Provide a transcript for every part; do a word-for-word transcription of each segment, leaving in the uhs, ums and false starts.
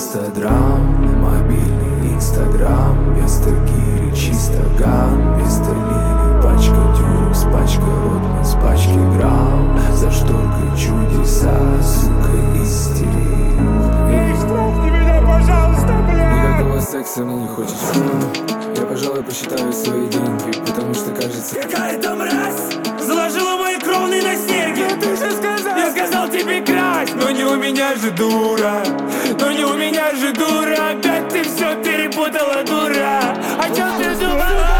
инстадрам, мобильный инстаграм. Вместо гири чисто ган, вместо лилий пачка дюрекс, пачка ротман с пачки грамм. За шторкой чудеса, сука, истерик. Эй, штрафни меня, пожалуйста, блядь! Никакого секса мне не хочется. Я, пожалуй, посчитаю свои деньги, потому что кажется, Какая-то мразь заложила мои кровные на серьги. Ты же сказал, я сказал тебе красть. Но не у меня же дура, но не у меня же дура. Опять ты все перепутала, дура. О чем ты думала?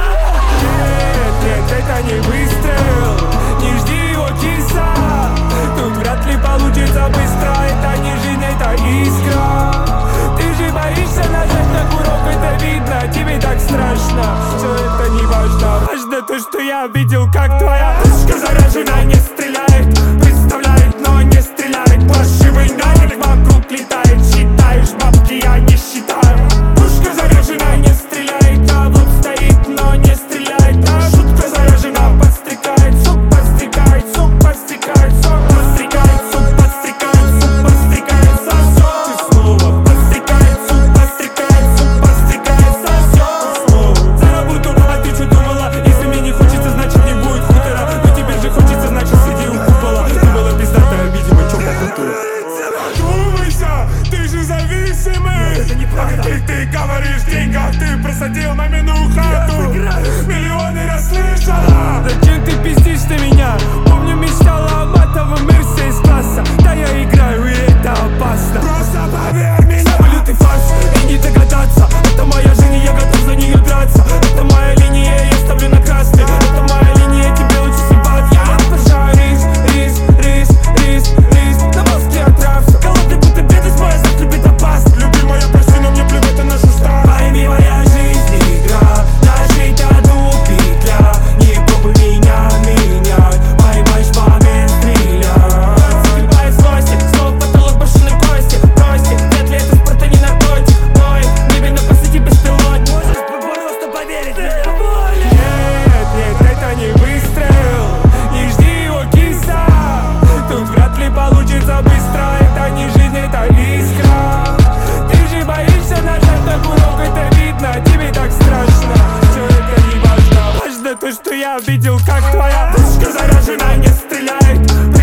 Нет, нет, это не выстрел. Не жди его, киса. Тут вряд ли получится быстро. Это не жизнь, это искра. Ты же боишься нажать на курок, это видно. Тебе так страшно, все это не важно. Важно то, что я видел, как твоя пушка заряжена, не стреляет. Представляет, но не стреляет. Паршивый навик вокруг летает. Считаешь бабки, я не считаю. Пушка заряжена, не стреляет. А вот стоит, но не стреляет. А шутка заряжена, подстрекает. Сук подстрекает, сук подстрекает. Сок подстрекает, сук подстрекает. Сук подстрекает, сосок. Ты снова подстрекает, сук подстрекает. Сук подстрекает, сосок. Снова за работу, мама, ты что думала? Если мне не хочется, значит не будет хутора. Но тебе же хочется, значит сиди у купола. Ты была пиздатая, видимо, чё по культуре. Думайся, ты же зависимый. Это неправда. Ты, ты говоришь деньгах, ты просадил мамину хату. Миллионы расслышала. Зачем ты пиздишь на меня? Помню, мечтала о матовом Мерсе из класса. Да я играю, и это опасно. Просто поверь мне. Самолет и фарш, и не догадаться. Это моя жизнь, и я готов за нее драться. Это моя линия, я ставлю на красный. Это моя линия, тебе лучше съебать. Я обожаю рис, рис, рис, рис, рис. На мозге отрався. Голодный, будто бедность моя, завтра любит опасно. Любимая, прости, но мне плевать на нашу старость. Пойми, моя жизнь игра. Нажить одну петля. Не пробуй меня менять. Поймаешь момент, стреляй. Загибает злости, снова потолок башенной кости. Бросьте, вряд ли это спорта не наркотик. Ной, небе на посади беспилотник. Можешь просто поверить мне. Нет, нет, это не выстрел. Не жди его, киса. Тут вряд ли получится быстро. Это не жизнь, это искра. Ты же боишься нажать на курок, это видно. Тебе так страшно, все это не важно. Важно то, что я видел, как твоя пушка заряжена, не стреляет.